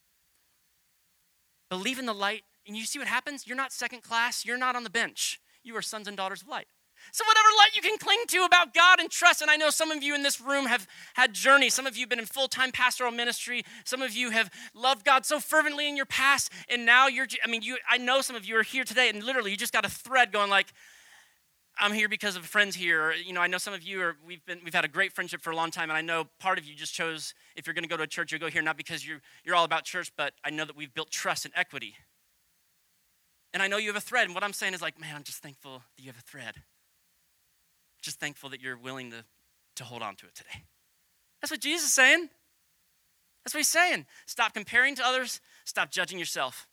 Believe in the light, and you see what happens? You're not second class. You're not on the bench. You are sons and daughters of light. So whatever light you can cling to about God and trust, and I know some of you in this room have had journeys. Some of you have been in full-time pastoral ministry. Some of you have loved God so fervently in your past, and now you're, I mean, you. I know some of you are here today, and literally you just got a thread going like, I'm here because of friends here. Or, you know, I know some of you are, we've been, we've had a great friendship for a long time, and I know part of you just chose, if you're going to go to a church, you'll go here not because you're, you're all about church, but I know that we've built trust and equity. And I know you have a thread, and what I'm saying is like, man, I'm just thankful that you have a thread. Just thankful that you're willing to, to hold on to it today. That's what Jesus is saying. That's what he's saying. Stop comparing to others. Stop judging yourself.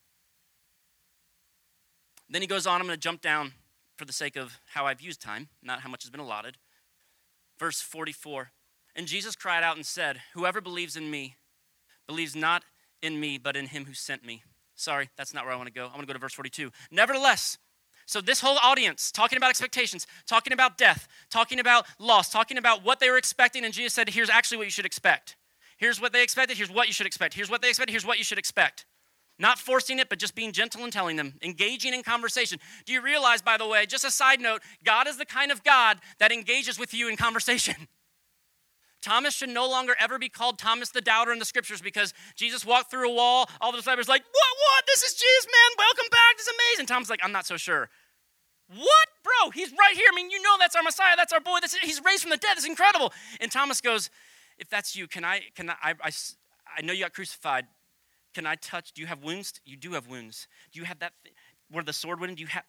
Then he goes on, I'm going to jump down for the sake of how I've used time, not how much has been allotted. Verse forty-four, and Jesus cried out and said, whoever believes in me, believes not in me, but in him who sent me. Sorry, that's not where I want to go. I want to go to verse forty-two. Nevertheless, so this whole audience, talking about expectations, talking about death, talking about loss, talking about what they were expecting, and Jesus said, here's actually what you should expect. Here's what they expected, here's what you should expect. Here's what they expected, here's what you should expect. Not forcing it, but just being gentle and telling them, engaging in conversation. Do you realize, by the way, just a side note, God is the kind of God that engages with you in conversation. Thomas should no longer ever be called Thomas the doubter in the scriptures because Jesus walked through a wall, all the disciples like, what, what? This is Jesus, man. Welcome back. This is amazing. Thomas like, I'm not so sure. What? Bro, he's right here. I mean, you know that's our Messiah. That's our boy. That's, he's raised from the dead. It's incredible. And Thomas goes, if that's you, can I, can I, I, I, I know you got crucified. Can I touch? Do you have wounds? You do have wounds. Do you have that th- where the sword went in? Do you have?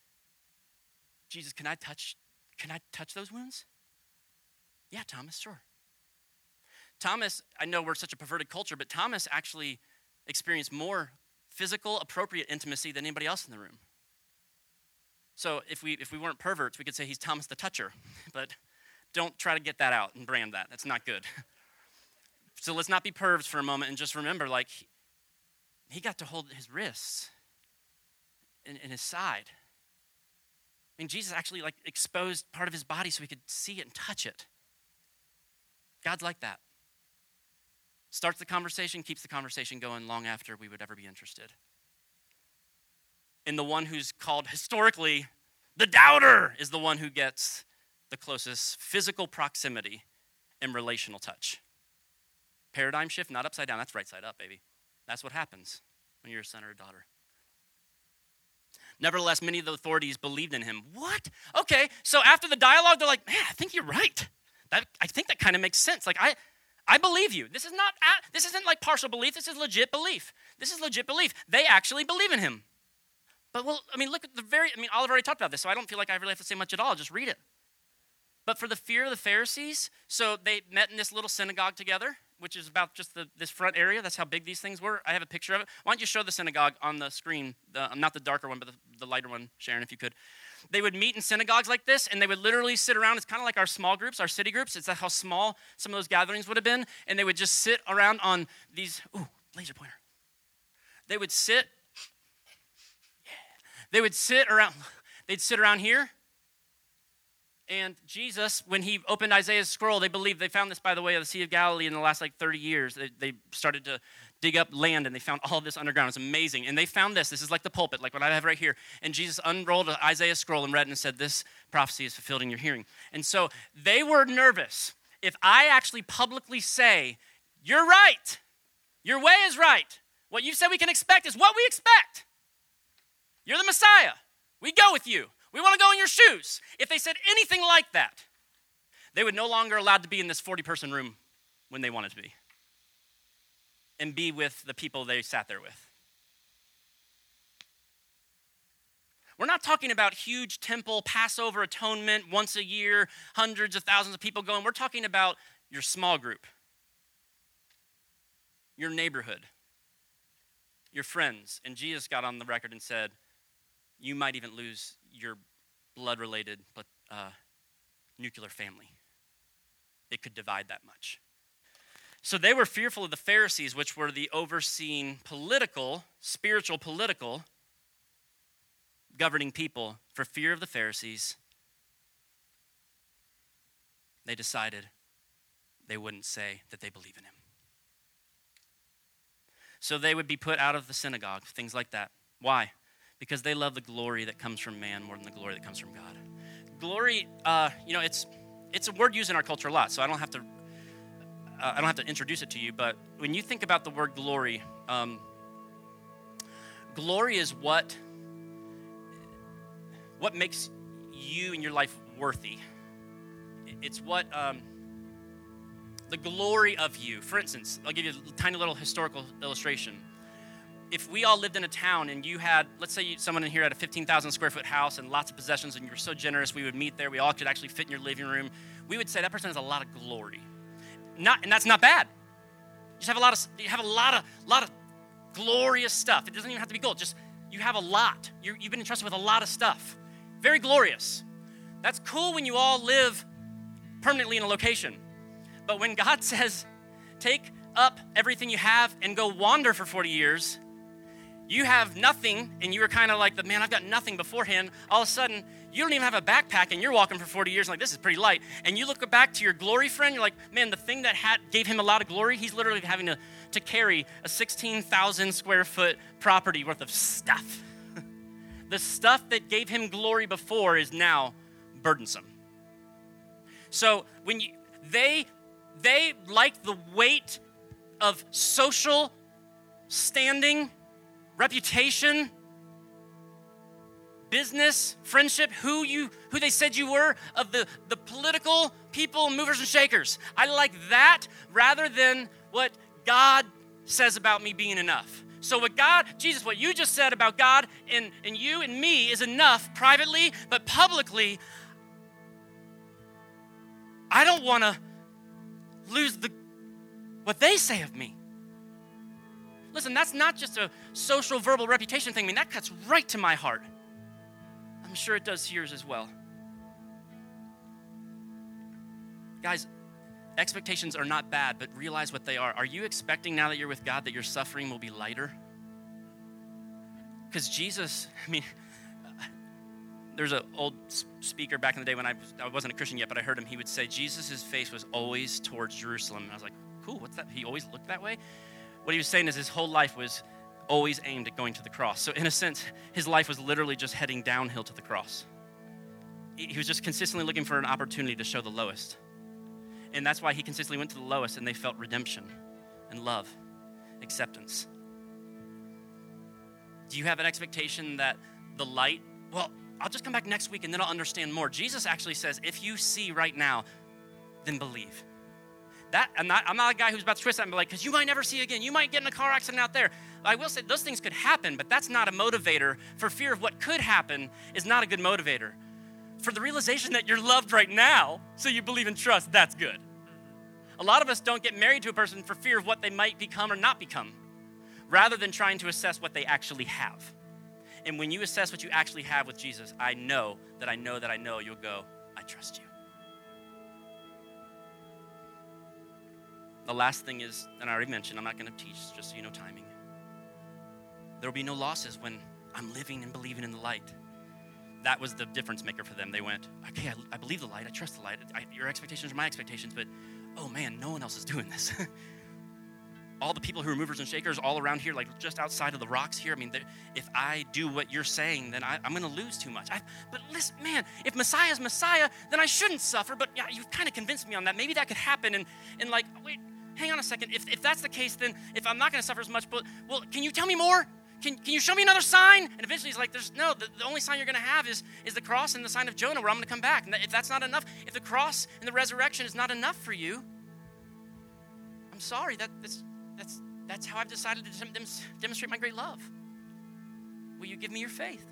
Jesus, can I touch? Can I touch those wounds? Yeah, Thomas, sure. Thomas, I know we're such a perverted culture, but Thomas actually experienced more physical, appropriate intimacy than anybody else in the room. So if we if we weren't perverts, we could say he's Thomas the Toucher, but don't try to get that out and brand that. That's not good. So let's not be pervs for a moment and just remember, like, he got to hold his wrists and, and his side. I mean, Jesus actually like exposed part of his body so he could see it and touch it. God's like that. Starts the conversation, keeps the conversation going long after we would ever be interested. And the one who's called historically the doubter is the one who gets the closest physical proximity and relational touch. Paradigm shift, not upside down. That's right side up, baby. That's what happens when you're a son or a daughter. Nevertheless, many of the authorities believed in him. What? Okay, so after the dialogue, they're like, man, I think you're right. That, I think that kind of makes sense. Like, I I believe you. This is not, this isn't like partial belief. This is legit belief. This is legit belief. They actually believe in him. But, well, I mean, look at the very, I mean, Oliver already talked about this, so I don't feel like I really have to say much at all. Just read it. But for the fear of the Pharisees, so they met in this little synagogue together, which is about just the, this front area. That's how big these things were. I have a picture of it. Why don't you show the synagogue on the screen, the, not the darker one, but the, the lighter one, Sharon, if you could. They would meet in synagogues like this, and they would literally sit around. It's kind of like our small groups, our city groups. It's how small some of those gatherings would have been. And they would just sit around on these, ooh, laser pointer. They would sit, yeah. They would sit around, they'd sit around here. And Jesus, when he opened Isaiah's scroll, they believed, they found this, by the way, of the Sea of Galilee in the last like thirty years. They, they started to dig up land, and they found all of this underground. It's amazing. And they found this. This is like the pulpit, like what I have right here. And Jesus unrolled Isaiah's scroll and read and said, this prophecy is fulfilled in your hearing. And so they were nervous. If I actually publicly say, you're right, your way is right, what you said we can expect is what we expect. You're the Messiah. We go with you. We want to go in your shoes. If they said anything like that, they would no longer allowed to be in this forty-person room when they wanted to be and be with the people they sat there with. We're not talking about huge temple, Passover atonement, once a year, hundreds of thousands of people going. We're talking about your small group, your neighborhood, your friends. And Jesus got on the record and said, you might even lose your blood-related but uh, nuclear family. It could divide that much. So they were fearful of the Pharisees, which were the overseeing political, spiritual political, governing people. For fear of the Pharisees, they decided they wouldn't say that they believe in him. So they would be put out of the synagogue, things like that. Why? Because they love the glory that comes from man more than the glory that comes from God. Glory, uh, you know, it's it's a word used in our culture a lot, so I don't have to uh, I don't have to introduce it to you. But when you think about the word glory, um, glory is what what makes you and your life worthy. It's what um, the glory of you. For instance, I'll give you a tiny little historical illustration. If we all lived in a town and you had, let's say you, someone in here had a fifteen thousand square foot house and lots of possessions and you were so generous, we would meet there, we all could actually fit in your living room, we would say that person has a lot of glory. Not, and that's not bad. You just have a lot of, you have a lot of, lot of glorious stuff. It doesn't even have to be gold. Just, you have a lot. You're, you've been entrusted with a lot of stuff. Very glorious. That's cool when you all live permanently in a location. But when God says, take up everything you have and go wander for forty years, you have nothing, and you were kind of like, the man, I've got nothing beforehand. All of a sudden, you don't even have a backpack, and you're walking for forty years, like, this is pretty light. And you look back to your glory friend, you're like, man, the thing that had, gave him a lot of glory, he's literally having to, to carry a sixteen thousand square foot property worth of stuff. The stuff that gave him glory before is now burdensome. So when you, they, they like the weight of social standing, reputation, business, friendship, who you who they said you were, of the, the political people, movers and shakers. I like that rather than what God says about me being enough. So what God, Jesus, what you just said about God and, and you and me is enough privately, but publicly, I don't want to lose the what they say of me. Listen, that's not just a social, verbal reputation thing. I mean, that cuts right to my heart. I'm sure it does yours as well. Guys, expectations are not bad, but realize what they are. Are you expecting now that you're with God that your suffering will be lighter? Because Jesus, I mean, there's an old speaker back in the day when I, was, I wasn't a Christian yet, but I heard him. He would say Jesus' face was always towards Jerusalem. And I was like, cool, what's that? He always looked that way? What he was saying is his whole life was always aimed at going to the cross. So in a sense, his life was literally just heading downhill to the cross. He was just consistently looking for an opportunity to show the lowest. And that's why he consistently went to the lowest, and they felt redemption and love, acceptance. Do you have an expectation that the light, well, I'll just come back next week and then I'll understand more. Jesus actually says, if you see right now, then believe. That I'm not, I'm not a guy who's about to twist that and be like, because you might never see again. You might get in a car accident out there. I will say those things could happen, but that's not a motivator. For fear of what could happen is not a good motivator. For the realization that you're loved right now, so you believe and trust, that's good. A lot of us don't get married to a person for fear of what they might become or not become, rather than trying to assess what they actually have. And when you assess what you actually have with Jesus, I know that I know that I know you'll go, I trust you. The last thing is, and I already mentioned, I'm not going to teach, just so you know timing. There will be no losses when I'm living and believing in the light. That was the difference maker for them. They went, okay, I, I believe the light, I trust the light. I, your expectations are my expectations, but oh man, no one else is doing this. All the people who are movers and shakers all around here, like just outside of the rocks here, I mean, if I do what you're saying, then I, I'm going to lose too much. I, but listen, man, if Messiah is Messiah, then I shouldn't suffer, but yeah, you've kind of convinced me on that. Maybe that could happen, and, and like, wait, hang on a second. If, if that's the case, then if I'm not going to suffer as much, but, well, can you tell me more? Can, can you show me another sign? And eventually he's like, "There's no, the, the only sign you're going to have is, is the cross and the sign of Jonah where I'm going to come back. And if that's not enough, if the cross and the resurrection is not enough for you, I'm sorry, that, that's, that's, that's how I've decided to dem- demonstrate my great love. Will you give me your faith?"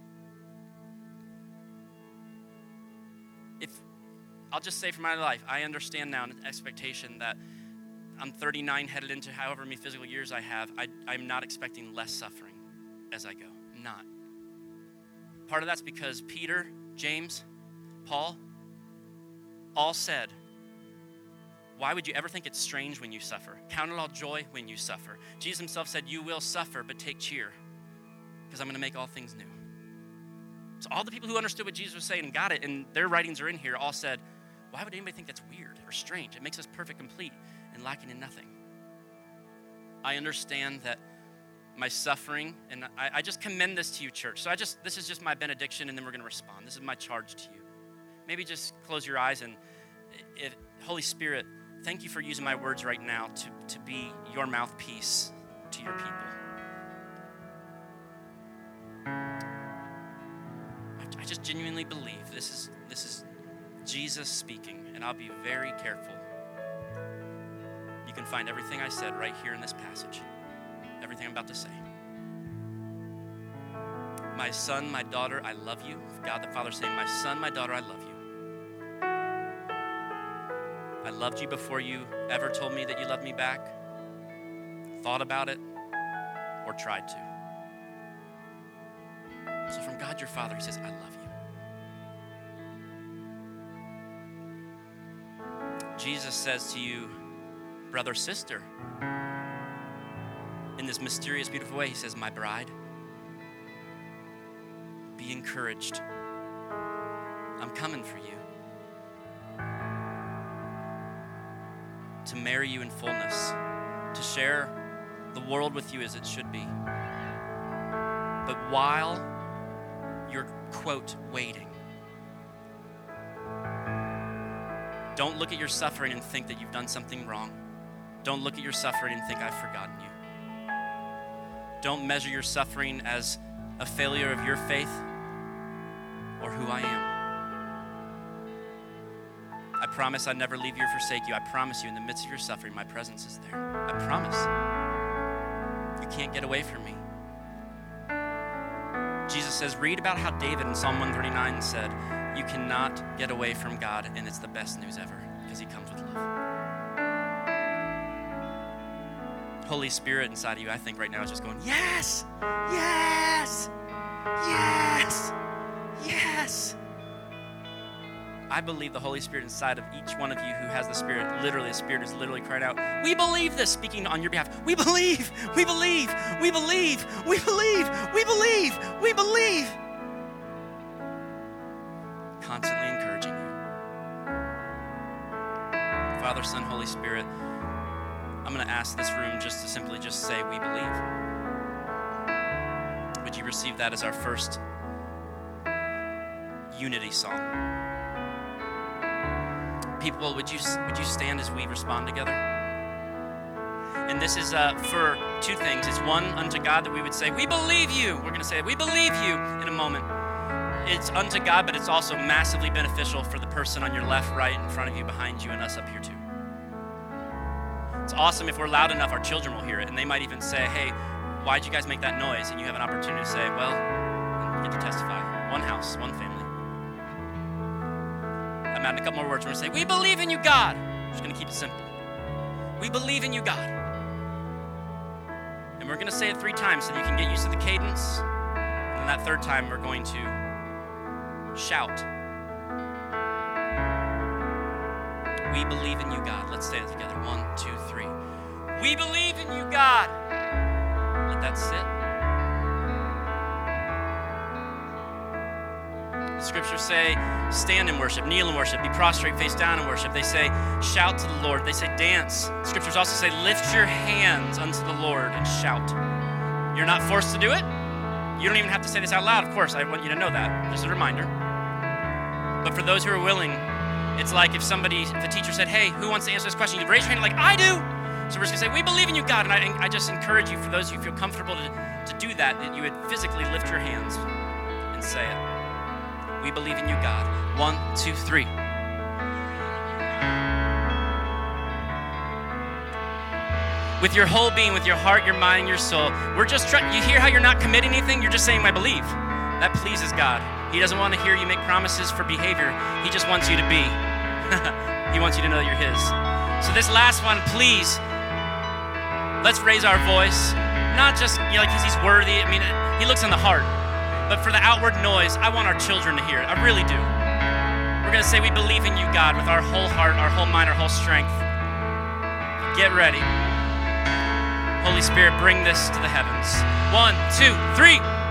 If, I'll just say for my life, I understand now an expectation that I'm thirty-nine, headed into however many physical years I have. I, I'm not expecting less suffering as I go. I'm not. Part of that's because Peter, James, Paul, all said, why would you ever think it's strange when you suffer? Count it all joy when you suffer. Jesus himself said, you will suffer, but take cheer, because I'm going to make all things new. So all the people who understood what Jesus was saying and got it, and their writings are in here, all said, why would anybody think that's weird or strange? It makes us perfect, complete, and lacking in nothing. I understand that my suffering, and I, I just commend this to you, church. So I just, this is just my benediction, and then we're going to respond. This is my charge to you. Maybe just close your eyes, and it, Holy Spirit, thank you for using my words right now to, to be your mouthpiece to your people. I, I just genuinely believe this is this is Jesus speaking, and I'll be very careful. You can find everything I said right here in this passage. Everything I'm about to say. My son, my daughter, I love you. God the Father saying, my son, my daughter, I love you. I loved you before you ever told me that you loved me back, thought about it, or tried to. So from God your Father, he says, I love you. Jesus says to you, brother, sister, in this mysterious, beautiful way, he says, my bride, be encouraged. I'm coming for you. To marry you in fullness, to share the world with you as it should be. But while you're, quote, waiting, don't look at your suffering and think that you've done something wrong. Don't look at your suffering and think I've forgotten you. Don't measure your suffering as a failure of your faith or who I am. I promise I'd never leave you or forsake you. I promise you in the midst of your suffering, my presence is there. I promise. You can't get away from me. Jesus says, read about how David in Psalm one thirty-nine said, you cannot get away from God, and it's the best news ever because he comes with love. Holy Spirit inside of you, I think right now is just going, yes, yes, yes, yes. I believe the Holy Spirit inside of each one of you who has the Spirit, literally, the Spirit is literally crying out, we believe this, speaking on your behalf. We believe, we believe, we believe, we believe, we believe, we believe. Constantly encouraging you. Father, Son, Holy Spirit, I'm going to ask this room just to simply just say, we believe. Would you receive that as our first unity song? People, would you would you stand as we respond together? And And this is uh, for two things. It's one, unto God, that we would say, we believe you. We're going to say, we believe you in a moment. It's unto God, but it's also massively beneficial for the person on your left, right, in front of you, behind you, and us up here too. It's awesome if we're loud enough, our children will hear it, and they might even say, hey, why'd you guys make that noise? And you have an opportunity to say, well, and you get to testify. One house, one family. I'm adding a couple more words. We're going to say, we believe in you, God. We're just going to keep it simple. We believe in you, God. And we're going to say it three times so that you can get used to the cadence. And then that third time, we're going to shout. We believe in you, God. Let's say it together. One, two, three. We believe in you, God. Let that sit. The scriptures say, stand in worship, kneel in worship, be prostrate, face down in worship. They say, shout to the Lord. They say, dance. The scriptures also say, lift your hands unto the Lord and shout. You're not forced to do it. You don't even have to say this out loud. Of course, I want you to know that. Just a reminder. But for those who are willing, it's like if somebody, if the teacher said, hey, who wants to answer this question? You raise your hand like, I do. So we're just going to say, we believe in you, God. And I, I just encourage you, for those of you who feel comfortable to, to do that, that you would physically lift your hands and say it. We believe in you, God. One, two, three. With your whole being, with your heart, your mind, and your soul. We're just trying, you hear how you're not committing anything? You're just saying, I believe. That pleases God. He doesn't want to hear you make promises for behavior. He just wants you to be. He wants you to know that you're his. So this last one, please, let's raise our voice. Not just, you know, because he's worthy. I mean, he looks in the heart. But for the outward noise, I want our children to hear it. I really do. We're going to say we believe in you, God, with our whole heart, our whole mind, our whole strength. Get ready. Holy Spirit, bring this to the heavens. One, two, three.